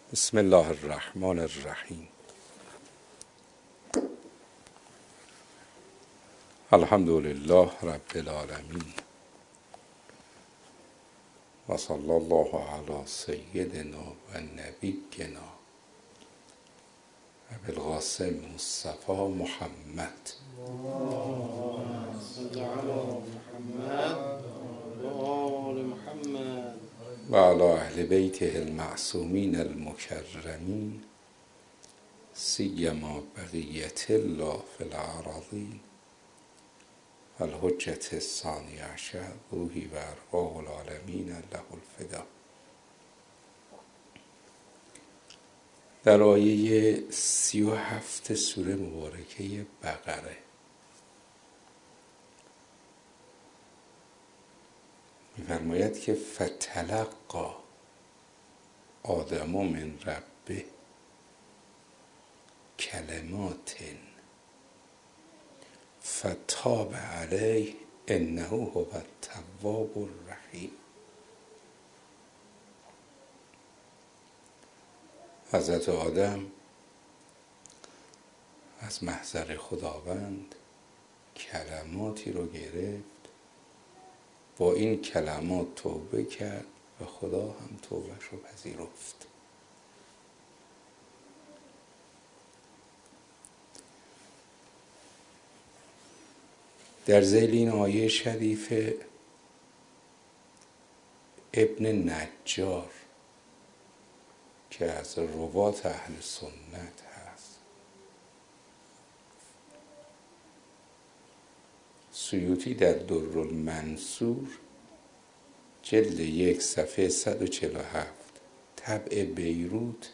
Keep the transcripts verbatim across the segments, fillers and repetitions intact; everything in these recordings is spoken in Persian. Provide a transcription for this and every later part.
بسم الله الرحمن الرحیم. الحمد لله رب العالمین و صلی الله علی سیدنا و نبینا ابوالقاسم مصطفی محمد و علی اهل بیته المعصومین المکرمین سیما بقیت الله فی الارضین الحجة الثانی عشر روحی و ارواح العالمین له الفدا. در آیه سی و هفت سوره مبارکه بقره می‌فرماید که فتلقی آدم من ربه کلمات فتاب علیه انه هو التواب الرحیم. حضرت آدم از محضر خداوند کلماتی رو گرفت، با این کلمات توبه کرد و خدا هم توبهش رو پذیرفت. در ذیل این آیه شریف ابن نجار که از روات اهل سنت هست، سیوطی در درالمنصور جلد یک صفحه صد و چهل و هفت طبع بیروت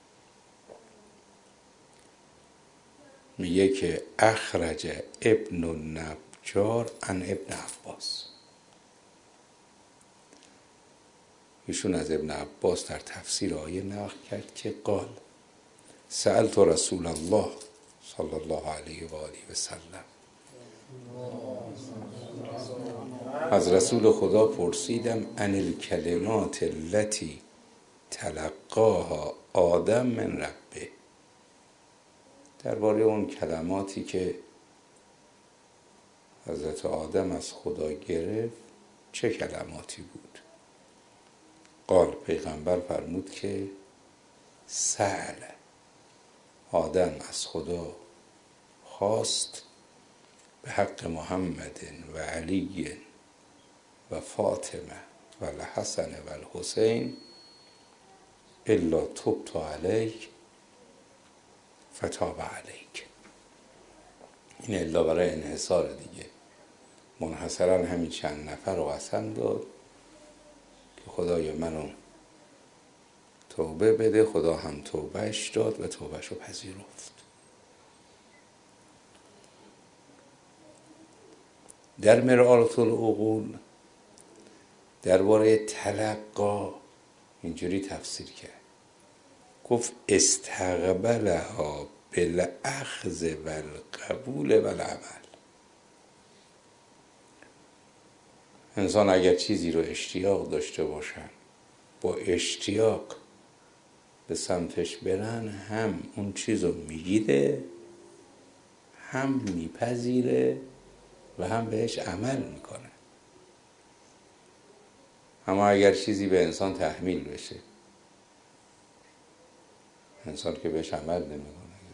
میگه که اخرج ابن النجار عن ابن عباس. ایشون از ابن عباس در تفسیر آیه نقل کرد که قال سألت رسول الله صلی الله علیه و آله و سلم، از رسول خدا پرسیدم عن الکلمات التي تلقاها آدم من ربه، درباره اون کلماتی که حضرت آدم از خدا گرفت چه کلماتی بود؟ قال پیغمبر فرمود که سأل، آدم از خدا خواست به حق محمد و علی و فاطمه و الحسن و الحسین الا تبت علیک فتاب علیک. این الا برای انحصار دیگه، منحصرا همین چند نفر رو قسم داد که خدای منو توبه بده. خدا هم توبهش داد و توبهش رو پذیرفت. در مرآة العقول درباره تلقا اینجوری تفسیر کرد، گفت استقبلها بالاخذ والقبول والعمل. انسان اگر چیزی رو اشتیاق داشته باشن، با اشتیاق به سمتش برن، هم اون چیز رو میگیره، هم میپذیره و هم بهش عمل میکنه. اما اگر چیزی به انسان تحمیل بشه، انسان که بهش عمل نمیکنه،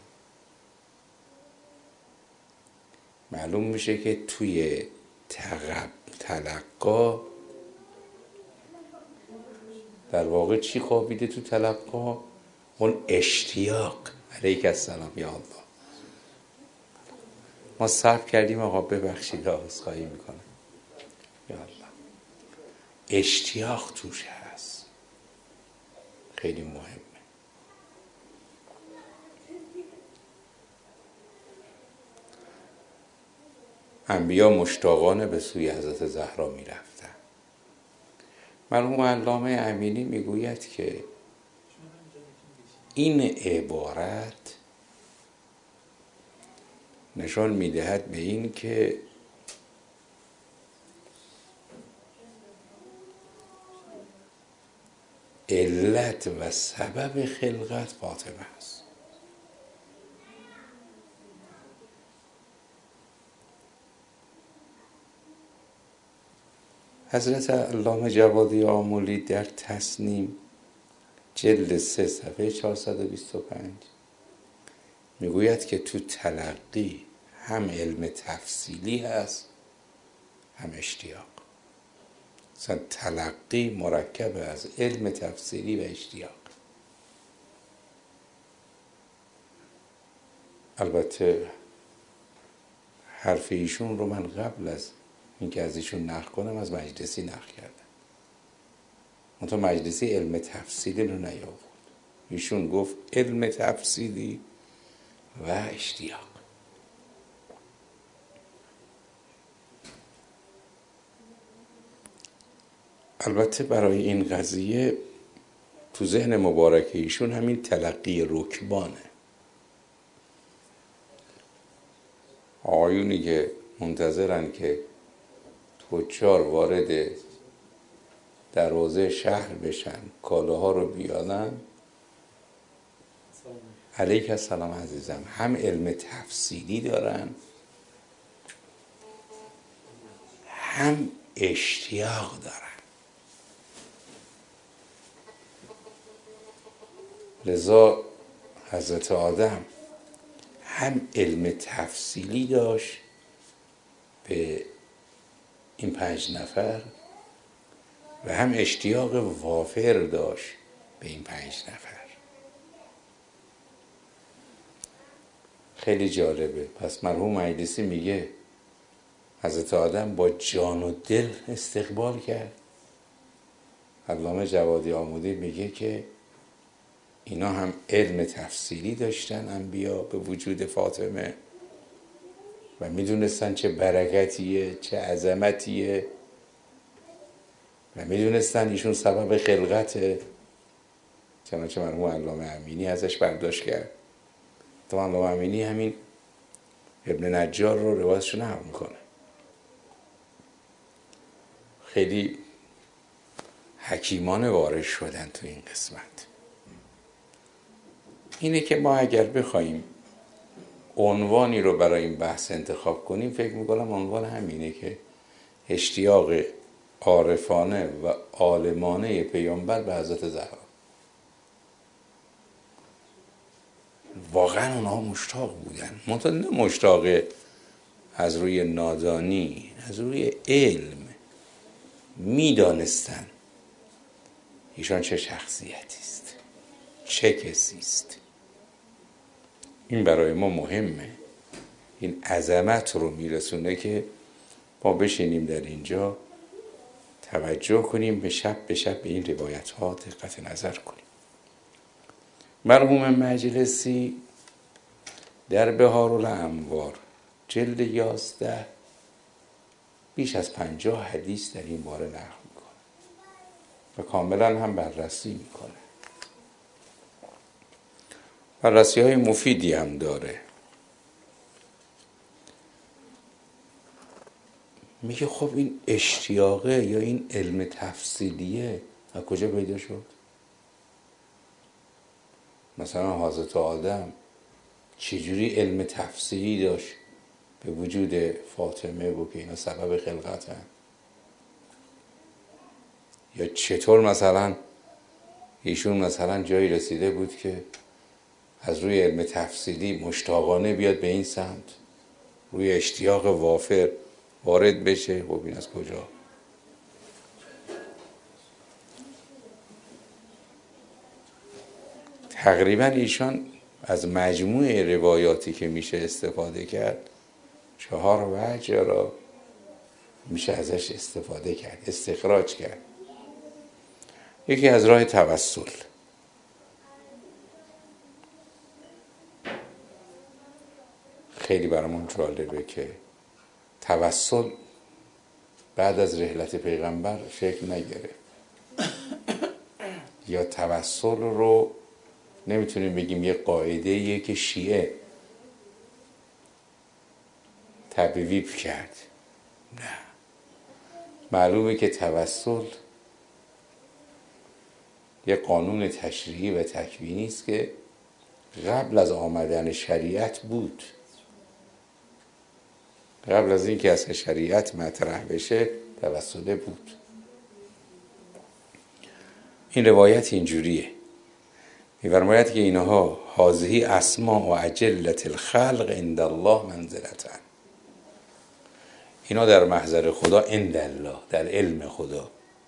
معلوم میشه که توی تقب تلقا در واقع چی خوابیده تو تلقا؟ اون اشتیاق. علیک السلام یا الله. ما صرف کردیم آقا ببخشید، عذرخواهی میکنم یا الله. اشتیاق توش هست، خیلی مهمه. انبیا مشتاقانه به سوی حضرت زهرا می رفتن. مرحوم علامه امینی میگوید که این عبارت نشان میدهد به این که علت و سبب خلقت فاطمه است. حضرت علامه جوادی آملی در تصنیم جلد سه صفحه چهارصد و بیست و پنج میگوید که تو تلقی هم علم تفصیلی هست هم اشتیاق. مثلا تلقی مرکب از علم تفصیلی و اشتیاق. البته حرف ایشون رو من قبل از اینکه از ایشون نقل کنم از مجلسی نقل کردم، منتها مجلسی علم تفصیلی رو نیاورد. ایشون گفت علم تفصیلی و اشتیاق. البته برای این قضیه تو ذهن مبارک ایشون همین تلقی رکبانه. آقایونی که منتظرن که تجار وارد دروازه شهر بشن کالاها رو بیارن، علیک السلام عزیزم، هم علم تفصیلی دارن هم اشتیاق دارن. لذا حضرت آدم هم علم تفصیلی داشت به این پنج نفر و هم اشتیاق وافر داشت به این پنج نفر. خیلی جالبه. پس مرحوم مجلسی میگه حضرت آدم با جان و دل استقبال کرد. علامه جوادی آملی میگه که اینا هم علم تفصیلی داشتن انبیا به وجود فاطمه و میدونستن چه برکتیه چه عظمتیه و میدونستن ایشون سبب خلقته. چنانچه مرحوم علامه امینی ازش برداشت کرد. تو علامه امینی همین ابن نجار رو روایتشو نقل میکنه. خیلی حکیمانه وارد شدن تو این قسمت. اینه که ما اگر بخوایم عنوانی رو برای این بحث انتخاب کنیم، فکر میکنم عنوان همینه که اشتیاق عارفانه و عالمانه پیامبر به حضرت زهرا. واقعا اونها مشتاق بودن، منتها نه مشتاق از روی نادانی، از روی علم. میدانستن ایشان چه شخصیتی است، چه کسی است. این برای ما مهمه. این عظمت رو میرسونه که ما بشینیم در اینجا توجه کنیم، به شب به شب به این روایت ها دقت نظر کنیم. مرحوم مجلسی در بهارالانوار جلد یازده بیش از پنجاه حدیث در این باره نقل میکنه و کاملا هم بررسی میکنه. بررسی های مفیدی هم داره. میگه خب این اشتیاقه یا این علم تفصیلیه از کجا پیدا شد؟ مثلا حضرت آدم چجوری علم تفصیلی داشت به وجود فاطمه و که اینا سبب خلقت هست؟ یا چطور مثلا ایشون مثلا جایی رسیده بود که از روی علم تفصیلی مشتاقانه بیاد به این سمت، روی اشتیاق وافر وارد بشه؟ خب این از کجا؟ تقریبا ایشان از مجموع روایاتی که میشه استفاده کرد چهار وجه را میشه ازش استفاده کرد، استخراج کرد. یکی از راه توسل. خیلی برامون جالبه که توسل بعد از رحلت پیغمبر شکل نگرفت. یا توسل رو نمیتونیم بگیم یه قاعده‌ایه که شیعه تبویب کرد. نه، معلومه که توسل یک قانون تشریعی و تکوینی است که قبل از آمدن شریعت بود. قبل از اینکه از شریعت مطرح بشه توسله بود. این روایت اینجوریه، می‌فرماید که اینها هذه اسماء و اجلت الخلق عند الله منزلتن، اینا در محضر خدا عند الله، در علم خدا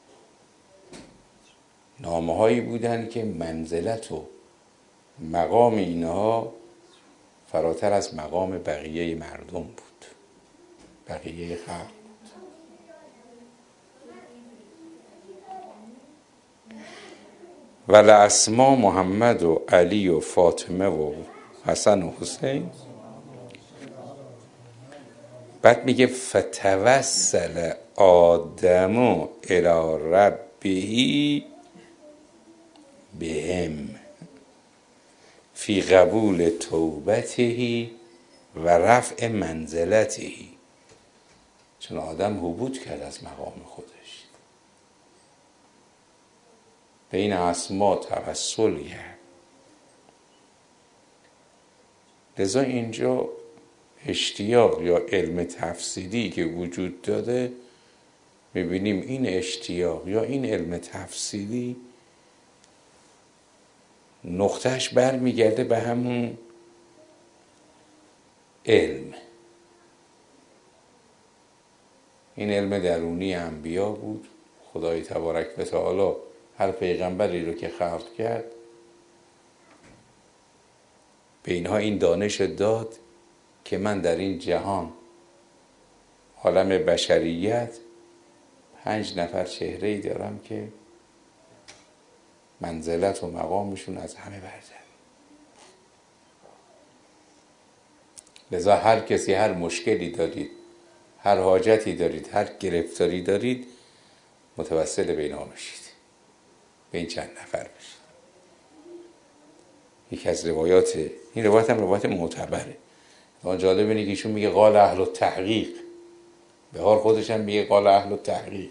نامه هایی بودن که منزلت و مقام اینها فراتر از مقام بقیه مردم بود، بقیه خلق. و لاسما محمد و علی و فاطمه و حسن و حسین. بعد میگه فتوسل آدم الی ربه بهم فی قبول توبته و رفع منزلته. چون آدم هبوط کرد از مقام خودش، به این اسما توسل کرد. لذا اینجا اشتیاق یا علم تفسیری که وجود داده، میبینیم این اشتیاق یا این علم تفسیری نقطهش برمیگرده به همون علم. این علم درونی انبیا بود. خدای تبارک و تعالی هر پیغمبری رو که خلق کرد به اینها این دانش داد که من در این جهان، عالم بشریت، پنج نفر چهره‌ای دارم که منزلت و مقامشون از همه برتر. لذا هر کسی هر مشکلی دارید، هر حاجتی دارید، هر گرفتاری دارید، متوسل به اینا بشید، به این چند نفر بشید. یکی از روایات، این روایت هم روایت معتبره. اما جالب اینه که ایشون میگه قال اهل التحقیق، به حال خودش هم میگه قال اهل التحقیق.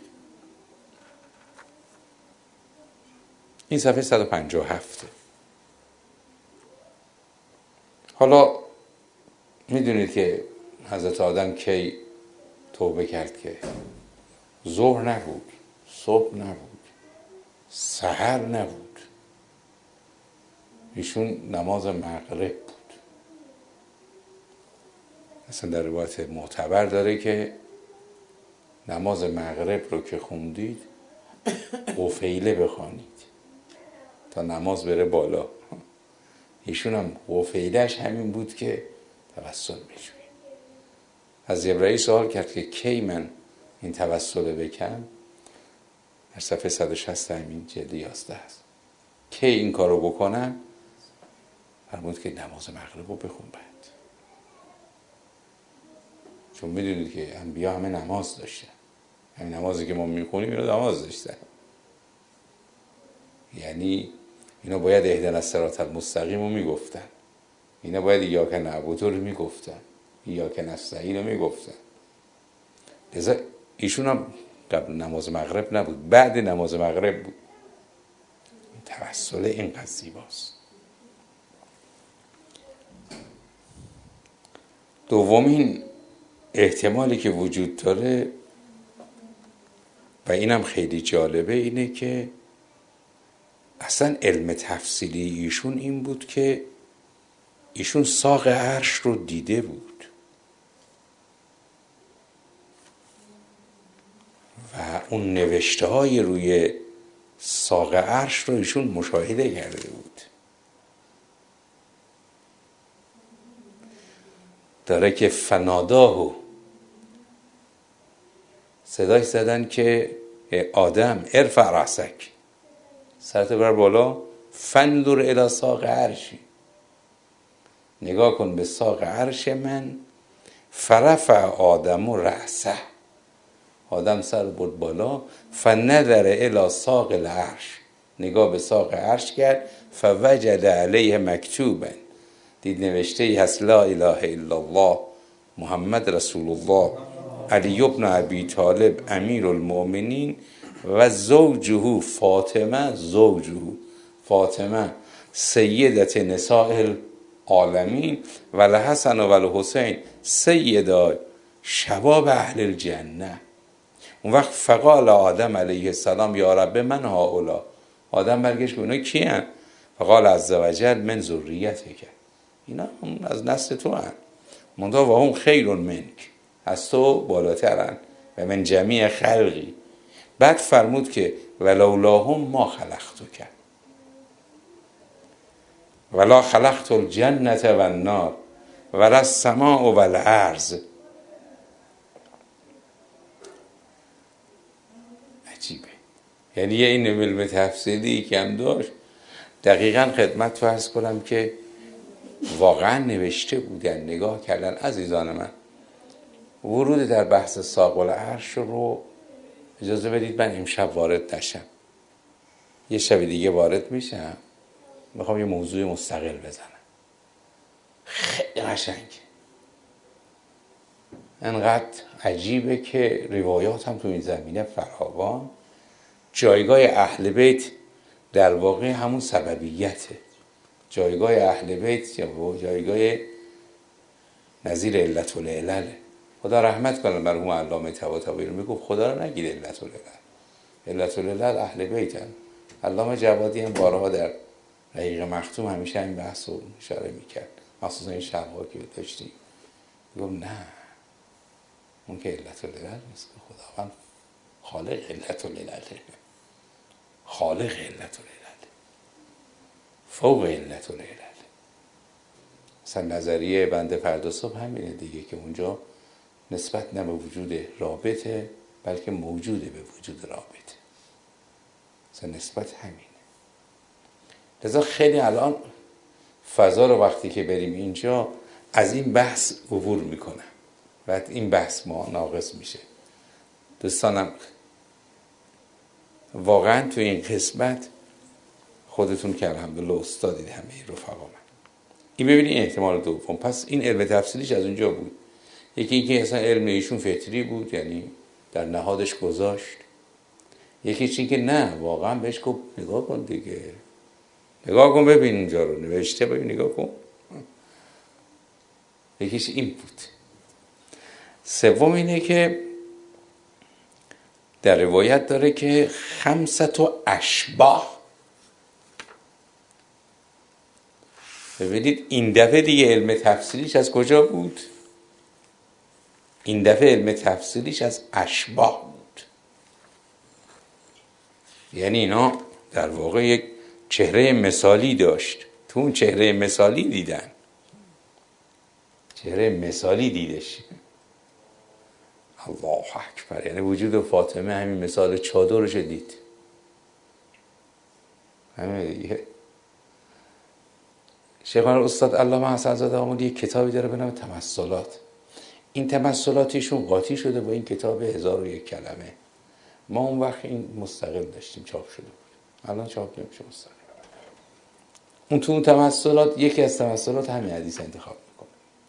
این صفحه صد و پنجاه و هفت. حالا میدونید که حضرت آدم کی توبه کرد؟ که ظهر نبود، صبح نبود، سحر نبود، ایشون نماز مغرب بود. مثلا در روایت معتبر داره که نماز مغرب رو که خوندید قفیله بخوانید تا نماز بره بالا. ایشون هم قفیلهش همین بود که توسل بجوید. از جبرائیل سوال کرد که کی من این توسل بکنم؟ در صفحه صد و شصت همین جلد یازده است. کی این کارو بکنم؟ فرمود که نماز مغرب رو بخون بعد. چون میدونید که انبیا همه نماز داشتن، همین نمازی که ما میخونیم اینا نماز داشتن. یعنی اینا باید اهدنا الصراط المستقیم رو میگفتن، اینا باید ایاک نعبد رو میگفتن، ایاک نستعین رو میگفتن. لذا ایشون هم قبل نماز مغرب نبود، بعد نماز مغرب بود. توسل اینقدر زیباست. دومین احتمالی که وجود داره و اینم خیلی جالبه اینه که اصلا علم تفصیلی ایشون این بود که ایشون ساق عرش رو دیده بود و اون نوشته های روی ساق عرش رو ایشون مشاهده کرده بود. داره که فناداهو، صدای زدن که آدم ارفع رأسک، سرت بر بالا، فندر الی ساق عرشی، نگاه کن به ساق عرش من. فرفع آدم و رأسه، آدم سر برد بالا. فنظر الی ساق العرش، نگاه به ساق عرش کرد. فوجد علیه مکتوبا، دید نوشته ای هست لا اله الا الله محمد رسول الله علی ابن ابی طالب امیر المؤمنین و زوجه فاطمه زوجه فاطمه سیدت نساء العالمین و الحسن و الحسین سیدا شباب اهل الجنه. اون وقت فقال آدم علیه السلام یا رب من هؤلاء، آدم برگشت اونا کیان؟ فقال عز وجل من ذریتک، اینا از نسل تو هن، منتها و هم خیر منک، از تو بالاترن، و من جمیع خلقی. بعد فرمود که ولولاهم ما خلقتک ولا خلقت الجنة و النار ولا السماء و الارض. عجیبه. یعنی یه این علم تفسیری کم داشت. دقیقا خدمت فرض کنم که واقعا نوشته بودن، نگاه کردن. عزیزان من، ورود در بحث ساق العرش رو اجازه بدید من امشب وارد نشم، یه شب دیگه وارد میشم، میخوام یه موضوع مستقل بزنم. خیلی قشنگه، انقدر عجیبه که روایات هم تو این زمینه فراوان. جایگاه اهل بیت در واقع همون سببیته. جایگاه اهل بیت یا جایگاه نظیر علت العلل. خدا رحمت کنه مرحوم علامه طباطبایی رو، میگفت خدا رو نگید علت العلل، علت العلل اهل بیتن. علامه جوادی هم بارها در رحیق مختوم همیشه این بحث رو اشاره میکرد، مخصوصا این شب‌ها که داشتیم. میگفت نه، اون که علت العلل نیست، خداوند خالق علت العلل، خالق علت العلل، فوق علت العلل. مثلا نظریه بنده فردا صبح همینه دیگه، که اونجا نسبت نه به وجود رابطه بلکه موجوده به وجود رابطه، مثلا نسبت همینه. لذا خیلی الان فضا رو وقتی که بریم اینجا از این بحث عبور میکنم و این بحث ما ناقص میشه. دوستانم واقعا تو این قسمت خودتون که الحمدلله استادید همه رفقا من. این ببینید احتمال دوم. پس این علم تفصیلیش از اونجا بود. یکی اینکه اصلا علم ایشون فطری بود، یعنی در نهادش گذاشت. یکی چی که نه، واقعا بهش گفت نگاه کن دیگه، نگاه کن ببین اونجا رو نوشته، ببین نگاه کن. یکیش این بود. سوم اینه که در روایت داره که خمسة و اشباه. ببینید این دفعه دیگه علم تفسیریش از کجا بود؟ این دفعه علم تفسیریش از اشباه بود. یعنی اینا در واقع یک چهره مثالی داشت، تو اون چهره مثالی دیدن، چهره مثالی دیدش. الله اکبر. یعنی وجود فاطمه همین مثال چادرش دید، همین دیگه. شیخان استاد علامه حسن زاده آمودی یک کتابی داره به نام تمثلات. این تمثلاتیشون قاطی شده با این کتاب هزار و یک کلمه. ما اون وقت این مستقل داشتیم، چاپ شده بود، الان چاپ نمیشه مستقل. اون تو اون تمثلات یکی از تمثلات همین حدیث انتخاب میکنه.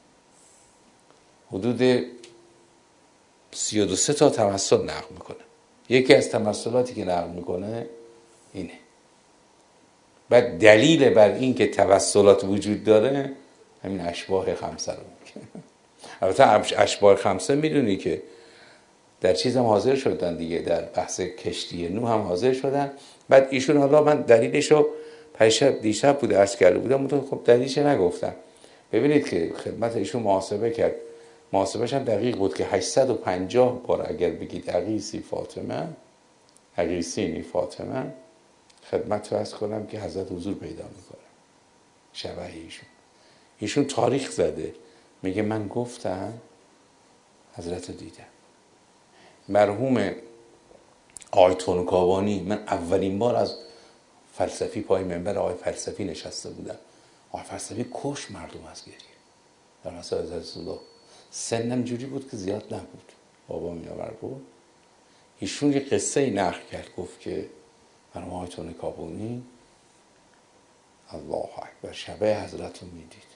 حدود سی و دو سه تا تمثل نقل میکنه. یکی از تمثلاتی که نقل میکنه اینه. بعد دلیل بر این که توسلات وجود داره همین اشباح خمسه رو میگه. البته اشباح خمسه میدونی که در چیز هم حاضر شدن دیگه، در بحث کشتی نوح هم حاضر شدن. بعد ایشون، حالا من دلیلشو پیشب دیشب بود عرض کرده بودم، خب دلیلش نگفتم. ببینید که خدمت ایشون محاسبه کرد، محاسبهش هم دقیق بود که هشتصد و پنجاه بار اگر بگید اقیسی فاطمه، اقیسینی فاطمه، خدمت فرض کنم که حضرت حضور پیدا میکنه شبه ایشون. ایشون تاریخ زده، میگه من گفتم حضرت رو دیدم. مرحوم آقای تونکاوانی، من اولین بار از فلسفی پای منبر آقای فلسفی نشسته بودم. آقای فلسفی کش مردم از گریه در مسائل حضرت الله. سنم جوری بود که زیاد نبود، بابا میآور بود. ایشون یه قصه نقل کرد، گفت که مرحوم آقای تونکاوانی الله اکبر شبه حضرت رو میدید،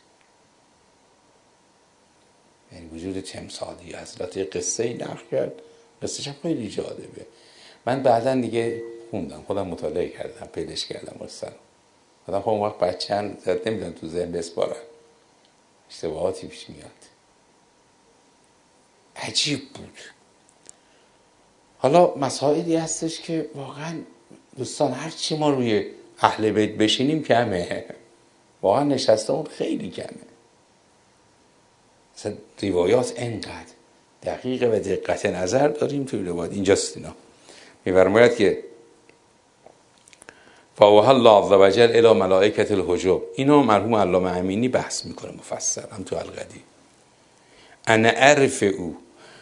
یعنی وجود تمثالی حضرت. یه قصه نقل کرد، قصه‌ش هم خیلی جالبه. من بعدا دیگه خوندم، خودم مطالعه کردم، پیداش کردم واسه آدم. خب اون وقت بچه‌ن زیاد نمیدونم تو ذهن بسپارن، اشتباهاتی پیش میاد. عجیب بود. حالا مسائلی هستش که واقعا دوستان هر چی ما روی اهل بیت بشینیم کمه، واقعا نشسته اون خیلی کمه. مثلا روایات انقدر دقیقه و دقت نظر داریم توی روایات. اینجاست اینا می‌فرماید که فاوحی الله عز و جل الی ملائکة الحجب. اینو مرحوم علامه امینی بحث میکنه مفصل هم تو القدیر. انا عرف او.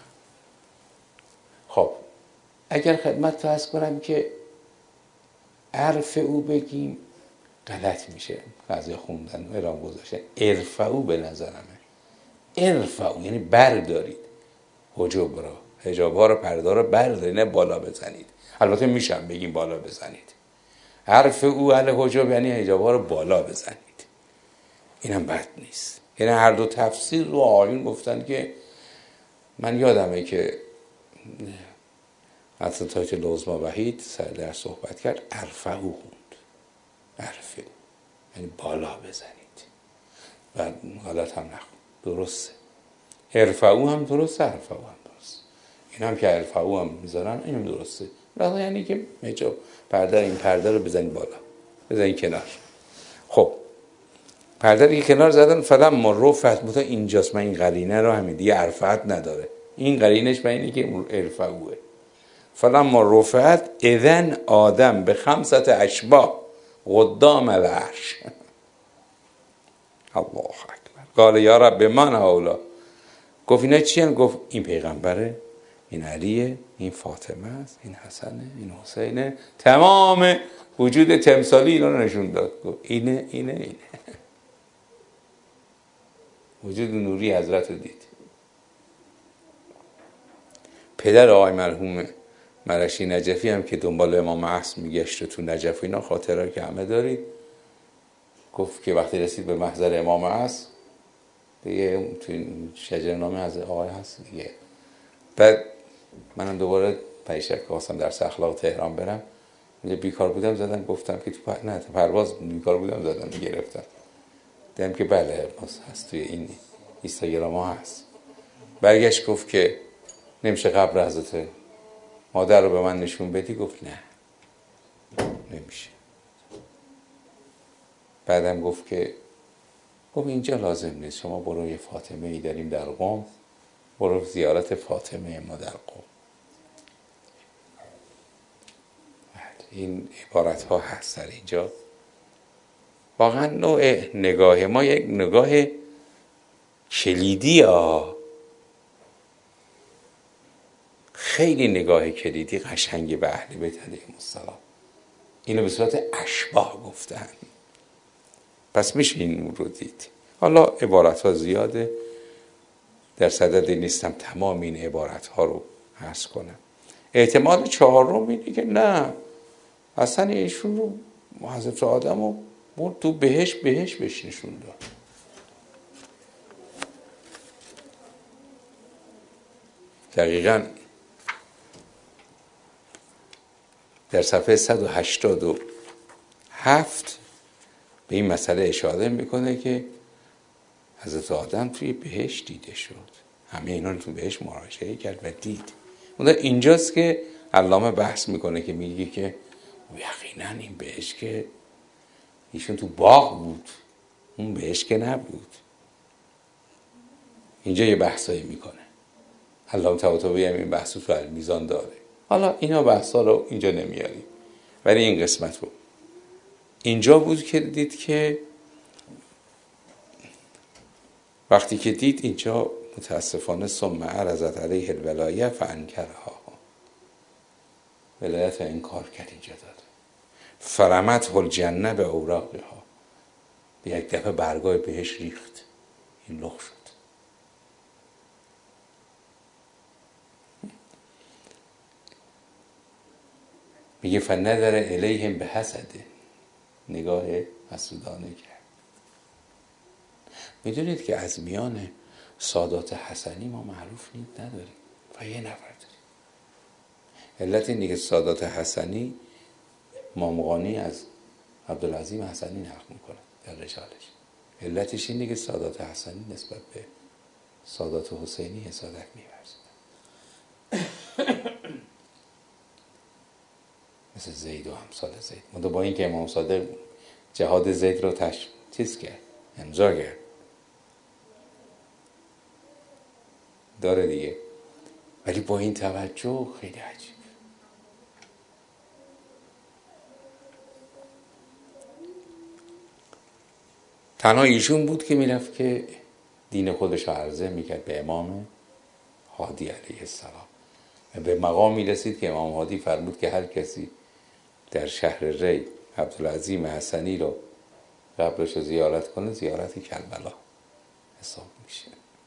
خب اگر خدمت فرض کنم که عرف او بگیم غلط میشه، بعضی خوندن ارام گذاشته عرف او. به نظرمه عرف او یعنی بردارید حجب را، حجاب ها رو، پرده رو بردارید، نه بالا بزنید. البته میشم بگیم بالا بزنید. عرف او علی حجب یعنی حجاب ها رو بالا بزنید، اینم بد نیست. یعنی هر دو تفسیر رو آیون گفتن که من یادمه که حتی تا که لوزما وحید سر در صحبت کرد عرفه او خوند. عرفه او یعنی بالا بزنید و غلط هم نخوند، درسته. عرفه او هم درسته، عرفه او هم درسته. این هم که عرفه او هم میذارن اینم درسته. راضی یعنی که میجا پرده این پرده رو بزنید بالا، بزنید کنار. خب پرده رو کنار زدن فلان مرو فتموتا اینجاست. من این قرینه رو همین دیگه عرفت نداره. این قرینش من اینه که عرفه اوه. فلما رفعت اذن آدم به خمسة اشباه قدام العرش. الله اکبر. قال یا رب من هؤلاء. گفت اینا چی هستند؟ گفت این پیغمبره، این علیه، این فاطمه است، این حسنه، این حسینه. تمام وجود تمثالی اینا رو نشون داد. گفت اینه اینه اینه. وجود نوری حضرت رو دید. پدر آقای مرحوم مرشی نجفی هم که دنبال امام عصر میگشت تو نجف اینا، خاطره که همه دارید، گفت که وقتی رسید به محضر امام عصر دیگه تو شجرنامه از آقای هست دیگه. بعد منم دوباره پیشک خواستم درس اخلاق تهران برم، اونجا بیکار بودم زدم گفتم که تو پر... نه تو پرواز بیکار بودم زدم گرفتم. دیدم که بله هست توی این اینستاگرام ها هست. برگشت گفت که نمیشه قبر حضرت مادر رو به من نشون بدی؟ گفت نه نمیشه. بعدم گفت که گفت اینجا لازم نیست، شما برو یه فاطمه ای داریم در قم، برو زیارت فاطمه ما در قم. این عبارت ها هست در اینجا. واقعا نوع نگاه ما یک نگاه کلیدی ها، خیلی نگاه کلیدی قشنگی به اهل بیت علیهم السلام. اینو به صورت اشباح گفتن. پس میشه این رو دید. حالا عبارت ها زیاده، در صدد نیستم تمام این عبارت ها رو عرض کنم. احتمال چهارم اینه که نه اصلا ایشون رو حضرت آدم رو برد تو بهش بهش بهش نشون داد. دقیقاً در صفحه صد و هشتاد و هفت به این مسئله اشاره میکنه که حضرت آدم توی بهشت دیده شد، همه اینا رو تو بهشت مراجعه کرد و دید. اون اینجاست که علامه بحث میکنه که میگه که یقینا این بهشت که ایشون تو باغ بود، اون بهشت که نبود. اینجا یه بحثایی میکنه. علامه طباطبایی هم این بحثو تو المیزان داره. حالا اینا بحثا رو اینجا نمیاریم، ولی این قسمت رو اینجا بود که دید که وقتی که دید اینجا متاسفانه ثم عرضت علیه الولایه فانکرها، ولایت انکار کرد اینجا داد. فرمت الجنه به اوراقها، به یک دفعه برگای بهش ریخت، این لخ شد. میگه فنظر الیهم به حسده، نگاه حسودانه کرد. میدونید که از میان سادات حسنی ما معروف نیست نداریم و یه نفر داریم. علت اینه که سادات حسنی مامغانی از عبدالعظیم حسنی نقل میکنه در رجالش. علتش اینه که سادات حسنی نسبت به سادات حسینی حسادت می‌ورزیدن. مثل زید و امثال زید. منتها با اینکه امام صادق جهاد زید رو تش چیز کرد، امضا کرد، داره دیگه، ولی با این توجه خیلی عجیب. تنها ایشون بود که میرفت که دین خودش رو عرضه میکرد به امام هادی علیه السلام. به مقامی رسید که امام هادی فرمود که هر کسی در شهر ری عبدالعظیم حسنی رو قبرش رو زیارت کنه زیارت کربلا حساب میشه.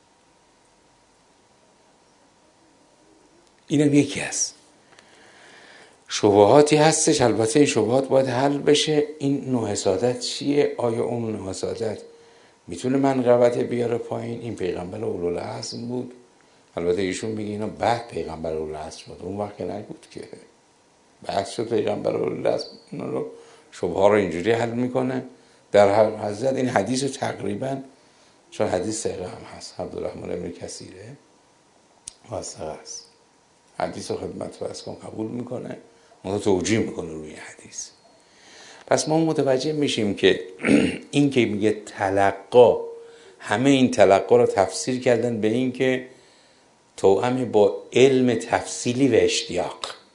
اینم یکی از شبهاتی هستش. البته این شبهات باید حل بشه. این نوع حسادت چیه؟ آیا اون نوع حسادت میتونه منقبت بیاره پایین؟ این پیغمبر اولوالعزم بود. البته ایشون میگه اینا بعد پیغمبر اولوالعزم شد، اون وقت نگفت که بعد شد پیغمبر اولوالعزم. اینا رو شبهه رو اینجوری حل میکنه. در هر حضرت این حدیث تقریبا، چون حدیث ثقه هم هست، عبدالرحمن بن کثیره واسطه است، حدیث رو خدمت فرض کن قبول میکنه، اون رو توجیه میکنه روی حدیث. پس ما متوجه میشیم که این که میگه تلقا، همه این تلقا رو تفسیر کردن به این که توأم با علم تفصیلی و اشتیاق.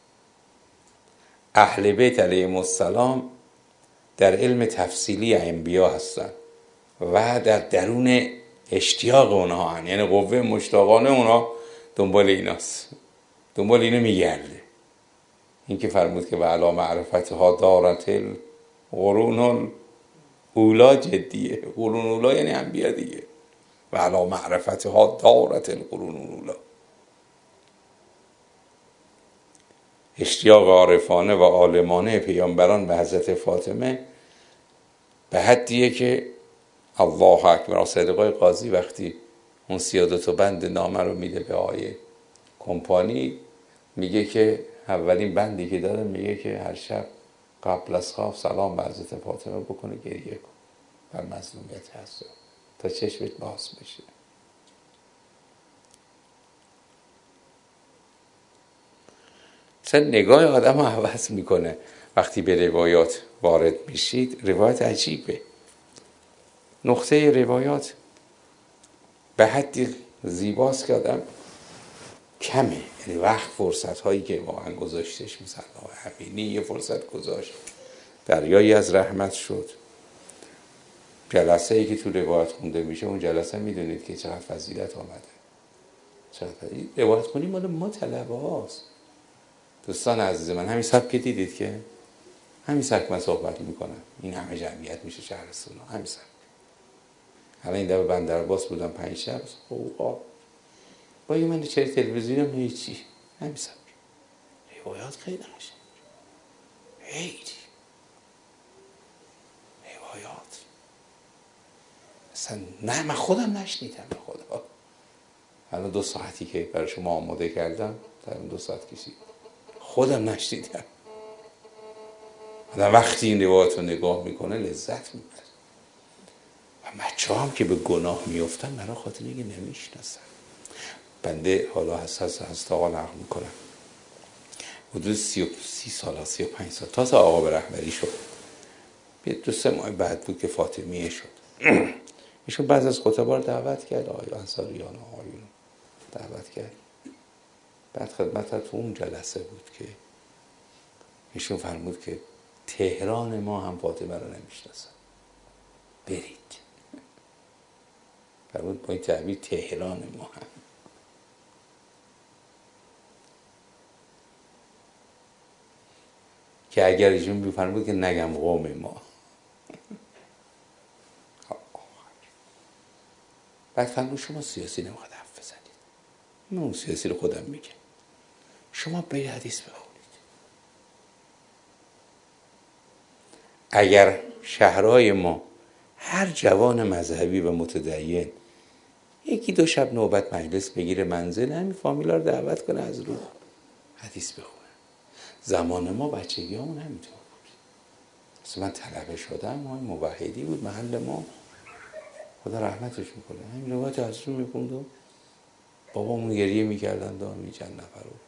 اهل بیت علیهم السلام در علم تفصیلی انبیا هستن و در درون اشتیاق اونها هن. یعنی قوه مشتاقانه اونها دنبال ایناست، دنبال اینو میگرده. این که فرمود که و علی معرفتها دارت القرون اولا جدیه. قرون اولا یعنی انبیا دیگه. و علی معرفتها دارت القرون اولا. اشتیاق عارفانه و عالمانه پیامبران به حضرت فاطمه به حدیه که الله اکبر. صدقای قاضی وقتی اون سیادت و بند نامه رو میده به آیه کمپانی، میگه که اولین بندی که داره میگه که هر شب قبل از خواب سلام به حضرت فاطمه بکنه، گریه کن بر مظلومیت هست تا چشمت باز بشه. مثلا نگاه آدم رو عوض میکنه وقتی به روایات وارد میشید. روایت عجیبه، نقطه روایات به حدی زیباست که آدم کمه. یعنی وقت فرصت هایی که واقعا گذاشتش، مثلا همینی یه فرصت گذاشت، دریایی از رحمت شد. جلسه ای که تو روایت خونده میشه، اون جلسه میدونید که چقدر فضیلت آمده. چقدر روایت خونی مال ما طلبه هاست. دوستان عزیز من، همین سبک دیدید که همین سبک من صحبت میکنم، این همه جمعیت میشه شهرستان، همین سبک. الان این دفعه بندرعباس بودم پنج شب، اوه با یه من چهره تلویزیونم هیچی، همین سبک. روایات خیلی نمیشه، خیلی روایات مثلا نه من خودم نشنیدم به خدا. الان دو ساعتی که برای شما آماده کردم، تقریبا دو ساعت کشید، خودم نشنیدم. آدم وقتی این روایت رو نگاه میکنه لذت میبره. و بچه هم که به گناه میفتن برای خاطر اینکه نمیشناسن. بنده حالا هست هست هست آقا نقل میکنم، حدود سی و سی سال سی و پنج سال تازه آقا به رهبری شد. دو سه ماه بعد بود که فاطمیه شد. ایشون بعض از خطبا رو دعوت کرد، آقای انصاریان آقایون دعوت کرد. بعد خدمت تو اون جلسه بود که ایشون فرمود که تهران ما هم فاطمه رو نمیشناسن، برید. فرمود با این تعبیر تهران ما هم. که اگر ایشون بفرمود که نگم قوم ما. بعد فرمود شما سیاسی نمیخواد حرف بزنید، من اون سیاسی رو خودم میگم، شما برید حدیث بخونید. اگر شهرهای ما هر جوان مذهبی و متدین یکی دو شب نوبت مجلس بگیره، منزل همین فامیلا رو دعوت کنه از رو حدیث بخونه، زمان ما بچگی همون همینطور بود. اصلا من طلبه شدم، ما موحدی بود محل ما، خدا رحمتش میکنه، همین روایت ازشون میخوند و بابامون گریه میکردن دائمی چند نفر رو.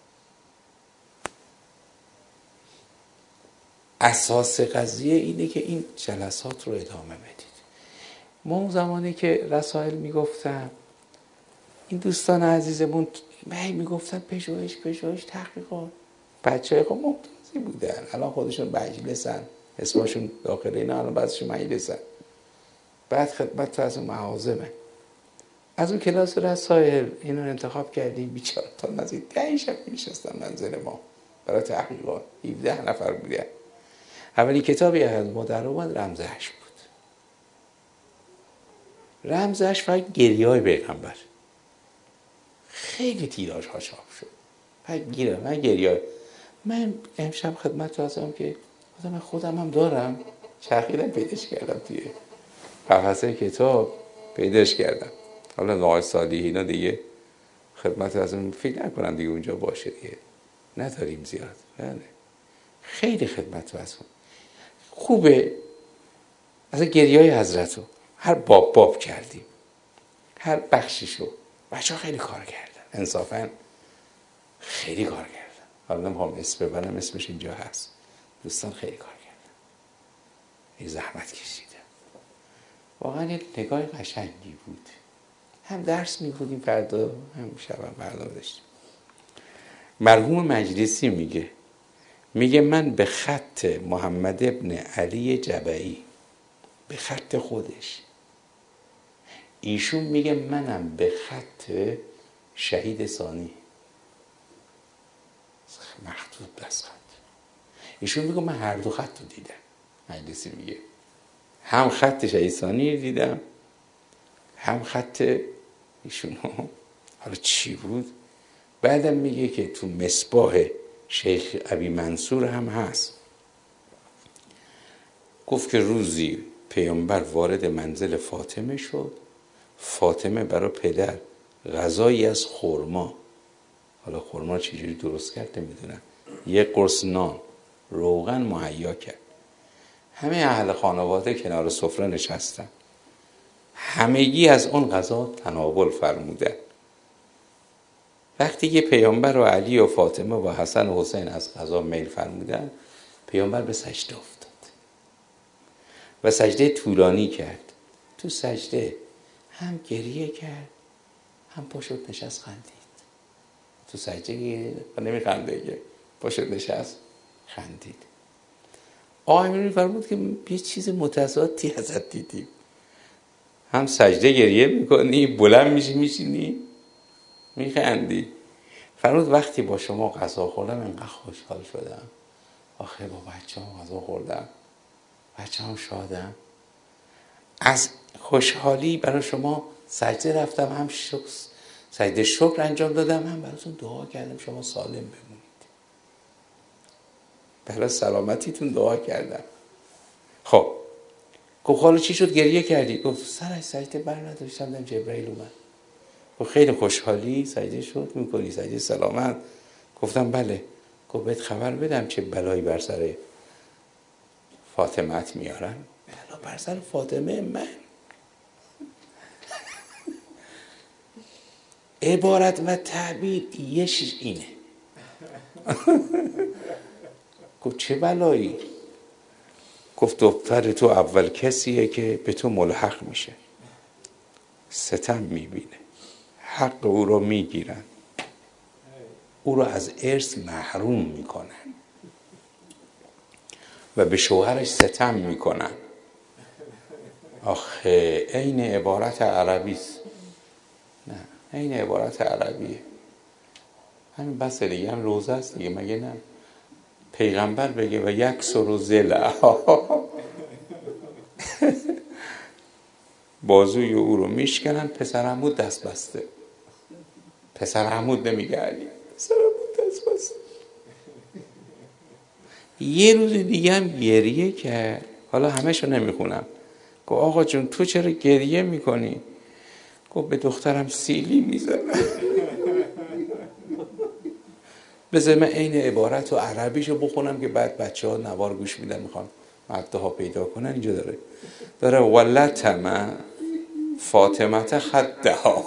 اساس قضیه اینه که این جلسات رو ادامه بدید. ما اون زمانی که رسائل میگفتم، این دوستان عزیزمون می میگفتن پژوهش پژوهش تحقیقات، بچه خب ممتازی بودن، الان خودشون مجلسن، اسمشون داخل اینا، الان بعضشون مجلسن، بعد خدمت تو از اون معاظمه. از اون کلاس رسائل اینو انتخاب کردیم، بیچاره تا نزدیک ده شب میشستن منزل ما برای تحقیقات، هفده نفر بودن. اولین کتابی از ما در اومد رمزش بود. رمزش فقط گریه‌های پیغمبر، خیلی تیراژ ها چاپ شد، فقط گیره من گریه. من امشب خدمت رسیدم که من خودم هم دارم، چرخیدم پیداش کردم توی قفسه کتاب، پیداش کردم. حالا نوع صالحینا دیگه خدمت رسیدم فکر نکنم دیگه اونجا باشه دیگه، نداریم زیاد. بله خیلی خدمت رسیدم خوبه. از گریه های حضرت رو هر باب باب کردیم، هر بخشیشو بچه ها خیلی کار کردن، انصافا خیلی کار کردن. حالا نمیخوام اسم ببرم، اسمش اینجا هست. دوستان خیلی کار کردن، این زحمت کشیدن، واقعا یه نگاه قشنگی بود. هم درس می‌خوندیم فردا، هم شب هم فردا داشتیم. مرحوم مجلسی میگه میگه من به خط محمد ابن علی جبعی، به خط خودش، ایشون میگه منم به خط شهید ثانی، مخطوط دست خط. ایشون میگه من هر دو خط رو دیدم. مجلسی میگه هم خط شهید ثانی دیدم، هم خط ایشون. حالا چی بود؟ بعدم میگه که تو مصباح شیخ ابی منصور هم هست، گفت که روزی پیامبر وارد منزل فاطمه شد، فاطمه برای پدر غذایی از خرما، حالا خرما چجوری درست کرد نمیدونم، یک قرص نان روغن مهیا کرد. همه اهل خانواده کنار سفره نشستن، همگی از اون غذا تناول فرمودن. وقتی که پیامبر و علی و فاطمه و حسن و حسین از غذا میل فرمودن، پیامبر به سجده افتاد و سجده طولانی کرد. تو سجده هم گریه کرد، هم پا شد نشست خندید. تو سجده نمیخنده که پا شد نشست خندید. آقا امیری فرمود که یه چیز متضادی ازت دیدیم، هم سجده گریه میکنی، بلند میشی میشینی میخندی. فرمود وقتی با شما غذا خوردم انقدر خوشحال شدم، آخه با بچه هم غذا خوردم، بچه هم شادم، از خوشحالی برای شما سجده رفتم، هم شکر سجده شکر انجام دادم، هم براتون دعا کردم شما سالم بمونید، برای سلامتیتون دعا کردم. خب گفت حالا چی شد گریه کردی؟ گفت سر از سجده بر نداشتم، دیدم جبرائیل اومد. گفت خیلی خوشحالی سجده شکر میکنی، سجده سلامت؟ گفتم بله. گفت بهت خبر بدم چه بلایی بر سر فاطمه میارن؟ بلا بر سر فاطمه من؟ عبارت و تعبیر یش اینه. گفت چه بلایی؟ گفت دختر تو اول کسیه که به تو ملحق میشه، ستم میبینه، حق او رو میگیرن، او رو از ارث محروم میکنن و به شوهرش ستم میکنن. آخه این عبارت عربی است. نه این عبارت عربیه، همین بس دیگه، هم روزه است دیگه، مگه نه؟ پیغمبر بگه و یک سر و زل بازوی او رو میشکنن، پسر عمود دست بسته. پسر عمود نمیگه علی، پسر عمود دست بسته. یه روز دیگه هم گریه کرد، حالا همشو نمیخونم. گفت آقا جون تو چرا گریه میکنی؟ گفت به دخترم سیلی میزنه. بذار من عین عبارت و عربیشو بخونم که بعد بچه ها نوار گوش میدن میخوان مدده ها پیدا کنن. اینجا داره داره ولتم فاطمت خدها.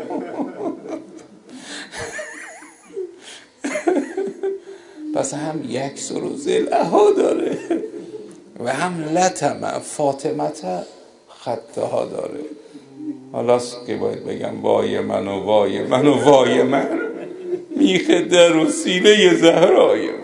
پس هم یک سر و زلها داره و هم لتم فاطمت خدها داره. حالاست که باید بگم وای من و وای من و وای من، میخ در و سینه زهرای من.